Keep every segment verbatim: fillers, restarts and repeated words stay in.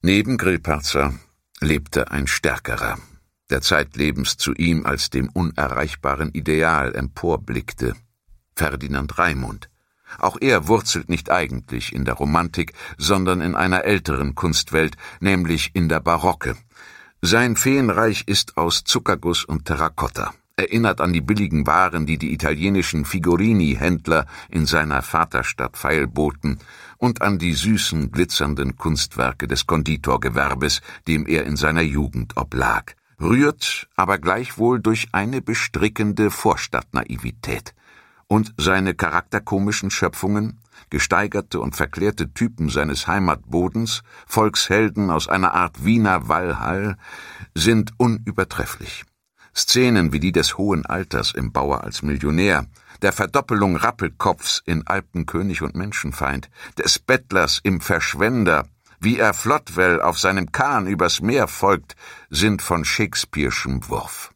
Neben Grillparzer lebte ein Stärkerer, der zeitlebens zu ihm als dem unerreichbaren Ideal emporblickte, Ferdinand Raimund. Auch er wurzelt nicht eigentlich in der Romantik, sondern in einer älteren Kunstwelt, nämlich in der Barocke. Sein Feenreich ist aus Zuckerguss und Terrakotta, erinnert an die billigen Waren, die die italienischen Figurini-Händler in seiner Vaterstadt feilboten, und an die süßen, glitzernden Kunstwerke des Konditorgewerbes, dem er in seiner Jugend oblag, rührt aber gleichwohl durch eine bestrickende Vorstadtnaivität. Und seine charakterkomischen Schöpfungen, gesteigerte und verklärte Typen seines Heimatbodens, Volkshelden aus einer Art Wiener Walhall, sind unübertrefflich. Szenen wie die des hohen Alters im Bauer als Millionär, der Verdoppelung Rappelkopfs in Alpenkönig und Menschenfeind, des Bettlers im Verschwender, wie er Flottwell auf seinem Kahn übers Meer folgt, sind von Shakespeare'schem Wurf.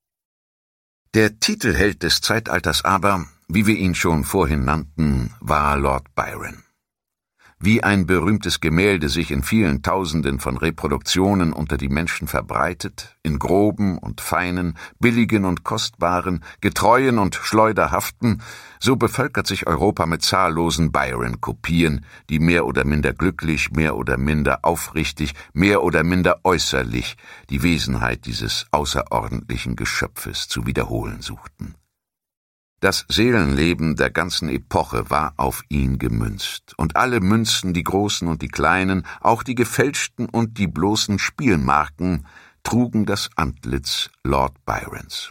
Der Titelheld des Zeitalters aber, wie wir ihn schon vorhin nannten, war Lord Byron. Wie ein berühmtes Gemälde sich in vielen Tausenden von Reproduktionen unter die Menschen verbreitet, in groben und feinen, billigen und kostbaren, getreuen und schleuderhaften, so bevölkert sich Europa mit zahllosen Byron-Kopien, die mehr oder minder glücklich, mehr oder minder aufrichtig, mehr oder minder äußerlich die Wesenheit dieses außerordentlichen Geschöpfes zu wiederholen suchten. Das Seelenleben der ganzen Epoche war auf ihn gemünzt, und alle Münzen, die großen und die kleinen, auch die gefälschten und die bloßen Spielmarken, trugen das Antlitz Lord Byrons.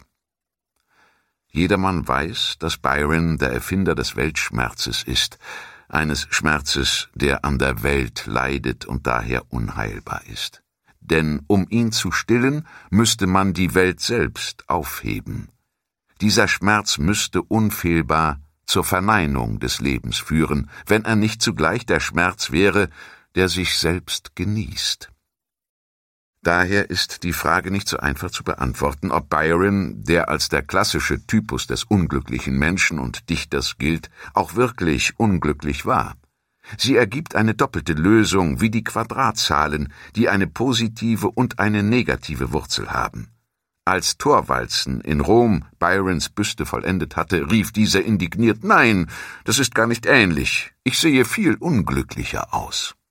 Jedermann weiß, dass Byron der Erfinder des Weltschmerzes ist, eines Schmerzes, der an der Welt leidet und daher unheilbar ist. Denn um ihn zu stillen, müsste man die Welt selbst aufheben. Dieser Schmerz müsste unfehlbar zur Verneinung des Lebens führen, wenn er nicht zugleich der Schmerz wäre, der sich selbst genießt. Daher ist die Frage nicht so einfach zu beantworten, ob Byron, der als der klassische Typus des unglücklichen Menschen und Dichters gilt, auch wirklich unglücklich war. Sie ergibt eine doppelte Lösung wie die Quadratzahlen, die eine positive und eine negative Wurzel haben. Als Thorwaldsen in Rom Byrons Büste vollendet hatte, rief dieser indigniert: »Nein, das ist gar nicht ähnlich. Ich sehe viel unglücklicher aus.«